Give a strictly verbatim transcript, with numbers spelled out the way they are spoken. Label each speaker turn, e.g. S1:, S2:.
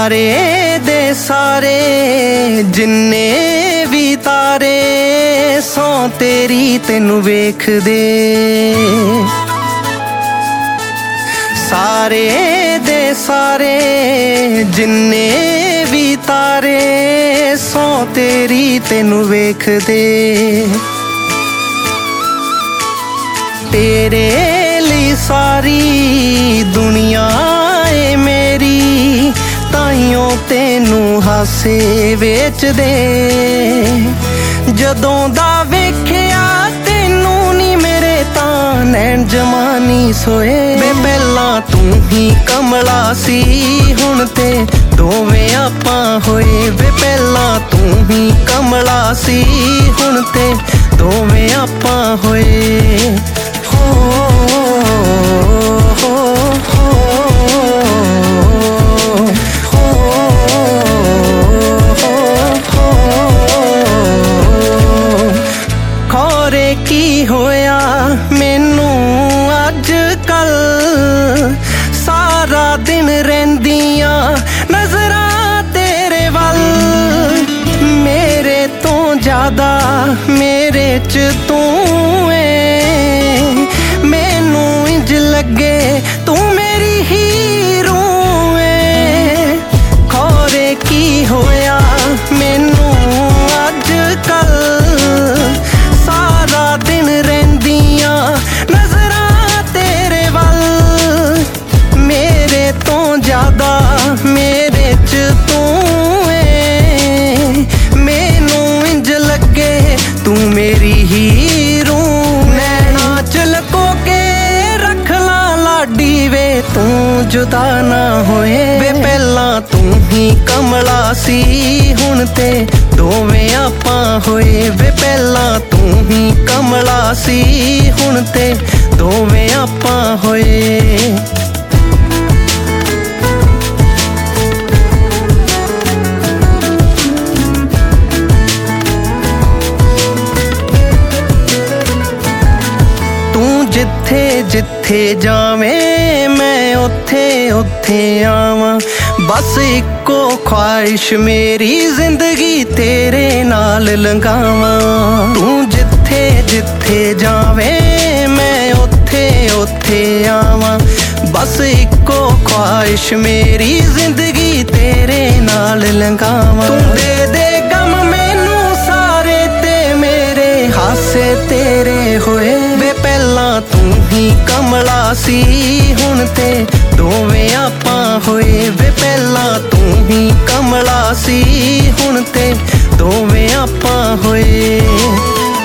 S1: सारे दे सारे जिन्ने भी तारे सौ तेरी तेनू वेख दे। सारे दे सारे जिन्ने भी तारे सौ तेरी तेनू वेख दे। तेरे लिए सारी दुनिया है मेरी ताइयों तेनू हासे वेच दे। जदों दा वेखिया तेनू नी मेरे तां नैन जमानी सोए। वे पहला तू ही कमला सी हुण ते दोवें आपां होए। वे पहला तू ही कमला सी हुण ते दोवें आपां होए। खौरे की होया मैनू अज कल सारा दिन रहिंदियां नजरां तेरे वल। मेरे तो ज्यादा मेरे च तू मैनू इंज लगे तू मेरी हीरो है। खौरे की होया मैनू अज कल सारा दिन रहिंदियां नजरां तेरे वल। मेरे तो ज्यादा मेरे च तू है। मैनू इंज लगे तू मेरी हीरो। नैना च लको के रख ला लाडी वे तू जुदा ना होए। वे पहला तू ही कमला सी हुण ते दोवें आपां होए। वे पहला तू ही कमला सी हुण ते दोवें आपां होए। जिथे जिथे जावें मैं उथे उथे आवां। बस इको ख्वाहिश मेरी जिंदगी तेरे नाल लंघावां। तू जिथे जिथे जावें मैं उथे उथे आवां। बस इको ख्वाहिश मेरी जिंदगी तेरे नाल लंघावां। तू दे दे गम मैनू सारे ते मेरे हासे तेरे होए। वे पहला तू ही कमला सी हुण ते दोवें आपां होए। वे पहला तू ही कमला सी हुण ते दोवें आपां होए।